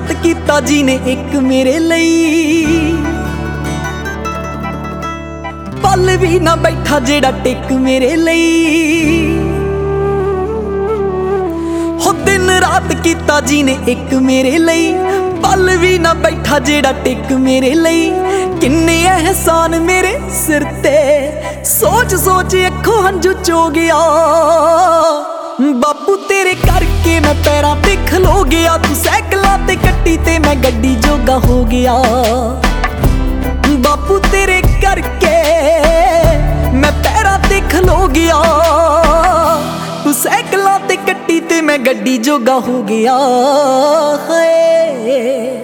ਰਾਤ ਕੀਤਾ ਜੀ ਨੇ ਇੱਕ ਮੇਰੇ ਲਈ, ਪਲ ਵੀ ਨਾ ਬੈਠਾ ਜਿਹੜਾ ਟਿਕ ਮੇਰੇ ਲਈ। ਹੋ ਦਿਨ ਰਾਤ ਕੀਤਾ ਜੀ ਨੇ ਇੱਕ ਮੇਰੇ ਲਈ, ਪਲ ਵੀ ਨਾ ਬੈਠਾ ਜਿਹੜਾ ਟਿਕ ਮੇਰੇ ਲਈ। ਕਿੰਨੇ ਅਹਿਸਾਨ ਮੇਰੇ ਸਿਰ ਤੇ, ਸੋਚ ਸੋਚ ਅੱਖੋਂ ਹੰਝੂ ਚੋ ਗਿਆ। ਬਾਪੂ ਤੇਰੇ ਕਰਕੇ ਮੈਂ ਪੈਰਾਂ ਤੇ ਖਲੋ ਗਿਆ, ਤੂੰ ਸਾਈਕਲਾਂ ਤੇ ਕੱਟੀ ਤੇ ਮੈਂ ਗੱਡੀ ਜੋਗਾ ਹੋ ਗਿਆ। ਬਾਪੂ ਤੇਰੇ ਕਰਕੇ ਮੈਂ ਪੈਰਾਂ ਤੇ ਖਲੋ ਗਿਆ, ਤੂੰ ਸਾਈਕਲਾਂ ਤੇ ਕੱਟੀ ਤੇ ਮੈਂ ਗੱਡੀ ਜੋਗਾ ਹੋ ਗਿਆ। ਹਾਏ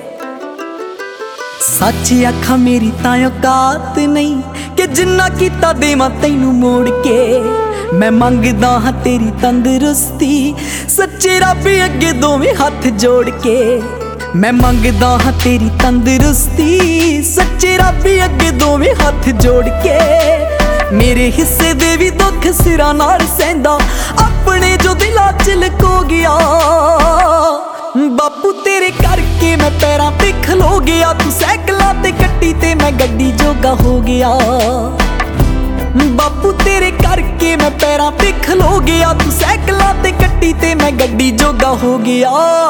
ਸੱਚ ਆਖਾਂ ਮੇਰੀ ਤਾਂ ਔਕਾਤ ਨਹੀਂ ਕਿ ਜਿੰਨਾ ਕੀਤਾ ਦੇਵਾਂ ਤੈਨੂੰ ਮੋੜ ਕੇ। ਮੈਂ ਮੰਗਦਾ ਹਾਂ ਤੇਰੀ ਤੰਦਰੁਸਤੀ, ਸੱਚੇ ਰੱਬ ਅੱਗੇ ਦੋਵੇਂ ਹੱਥ ਜੋੜ ਕੇ। ਮੈਂ ਮੰਗਦਾ ਹਾਂ ਤੇਰੀ ਤੰਦਰੁਸਤੀ, ਸੱਚੇ ਰੱਬ ਅੱਗੇ ਦੋਵੇਂ ਹੱਥ ਜੋੜ ਕੇ। ਮੇਰੇ ਹਿੱਸੇ ਦੇ ਵੀ ਦੁੱਖ ਸਿਰਾਂ ਨਾਲ ਸਹਿੰਦਾ, ਆਪਣੇ ਜੋ ਦਿਲਾਂ 'ਚ ਲੁਕੋ ਗਿਆ। ਬਾਪੂ ਤੇਰੇ ਕਰਕੇ ਮੈਂ ਪੈਰਾਂ ਤੇ ਖਲੋ ਗਿਆ, ਤੂੰ ਸਾਈਕਲਾਂ ਤੇ ਕੱਟੀ ਤੇ ਮੈਂ ਗੱਡੀ ਜੋਗਾ ਹੋ ਗਿਆ। ਬਾਪੂ ਤੇਰੇ ਕਰਕੇ ਮੈਂ ਪੈਰਾਂ ਤੇ ਖਲੋ ਗਿਆ, ਤੂੰ ਸਾਈਕਲਾਂ ਤੇ ਕੱਟੀ ਤੇ ਮੈਂ ਗੱਡੀ ਜੋਗਾ ਹੋ ਗਿਆ।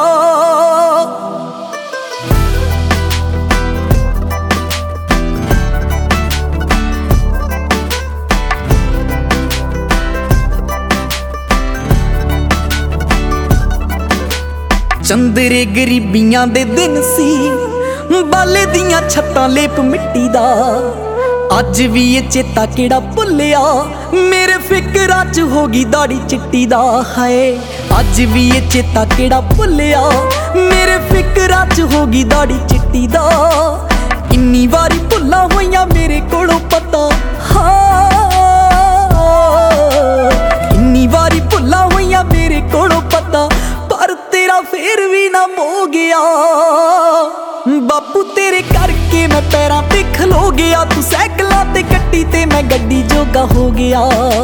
ਚੰਦਰੇ ਗਰੀਬੀਆਂ ਦੇ ਦਿਨ ਸੀ, ਬਾਲੇ ਦੀਆਂ ਛੱਤਾਂ ਲੇਪ ਮਿੱਟੀ ਦਾ। ਅੱਜ ਵੀ ਇਹ ਚੇਤਾ ਕਿਹੜਾ ਭੁੱਲਿਆ, ਮੇਰੇ ਫਿਕਰਾਂ 'ਚ ਹੋ ਗਈ ਦਾੜੀ ਚਿੱਟੀ ਦਾ। ਹਾਏ ਅੱਜ ਵੀ ਇਹ ਚੇਤਾ ਕਿਹੜਾ ਭੁੱਲਿਆ, ਮੇਰੇ ਫਿਕਰਾਂ 'ਚ ਹੋ ਗਈ ਦਾੜੀ ਚਿੱਟੀ ਦਾ। ਇੰਨੀ ਵਾਰੀ ਭੁੱਲਾਂ ਹੋਈਆਂ ਮੇਰੇ ਕੋਲੋਂ ਪਤਾ, ਹਾਂ ਇੰਨੀ ਵਾਰੀ ਭੁੱਲਾਂ ਹੋਈਆਂ ਮੇਰੇ ਕੋਲੋਂ ਪਤਾ, ਪਰ ਤੇਰਾ ਫੇਰ ਵੀ ਨਾ ਮੋ ਗਿਆ। ਬਾਪੂ ਤੇਰੇ ਕਰਕੇ ਮੈਂ ਪੈਰਾਂ ਤੇ ਖਲੋ ਗਿਆ, ਤੂੰ ਸਾਈਕਲਾਂ ਤੇ ਕੱਟੀ ਤੇ ਮੈਂ ਗੱਡੀ ਜੋਗਾ ਹੋ ਗਿਆ।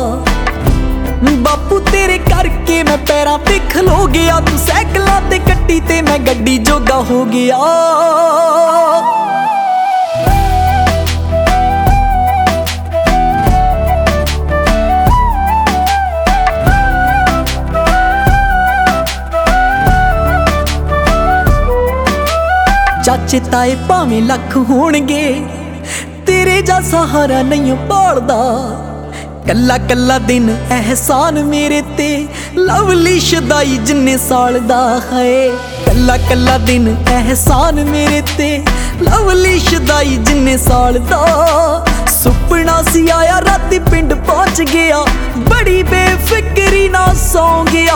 ਬਾਪੂ ਤੇਰੇ ਕਰਕੇ ਮੈਂ ਪੈਰਾਂ ਤੇ ਖਲੋ ਗਿਆ, ਤੂੰ ਸਾਈਕਲਾਂ ਤੇ ਕੱਟੀ ਤੇ ਮੈਂ ਗੱਡੀ ਜੋਗਾ ਹੋ ਗਿਆ। ਚਾਚੇ ਤਾਏ ਭਾਵੇਂ ਲੱਖ ਹੋਣਗੇ, ਤੇਰੇ ਜਾ ਸਹਾਰਾ ਨਹੀਂ ਭਾਲਦਾ। ਕੱਲਾ ਕੱਲਾ ਦਿਨ ਅਹਿਸਾਨ ਮੇਰੇ ਤੇ, ਲਵਲੀ ਸ਼ਦਾਈ ਜਿੰਨੇ ਸਾਲ ਦਾ। ਹੈ ਕੱਲਾ ਕੱਲਾ ਦਿਨ ਅਹਿਸਾਨ ਮੇਰੇ ਤੇ, ਲਵਲੀ ਸ਼ਦਾਈ ਜਿੰਨੇ ਸਾਲ ਦਾ। ਸੁਪਨਾ ਸੀ ਆਇਆ ਰਾਤੀ ਪਿੰਡ ਪਹੁੰਚ ਗਿਆ, ਬੜੀ ਬੇਫਿਕਰੀ ਨਾਲ ਸੌਂ ਗਿਆ।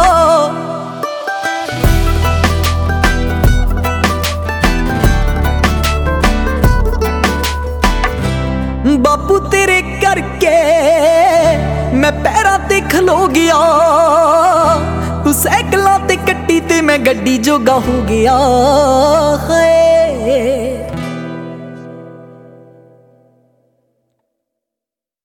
ਬਾਪੂ ਤੇਰੇ ਕਰਕੇ ਮੈਂ ਪੈਰਾਂ ਤੇ ਖਲੋ ਗਿਆ, ਤੂੰ ਸਾਈਕਲਾਂ ਤੇ ਕੱਟੀ ਤੇ ਮੈਂ ਗੱਡੀ ਜੋਗਾ ਹੋ ਗਿਆ। ਹਾਏ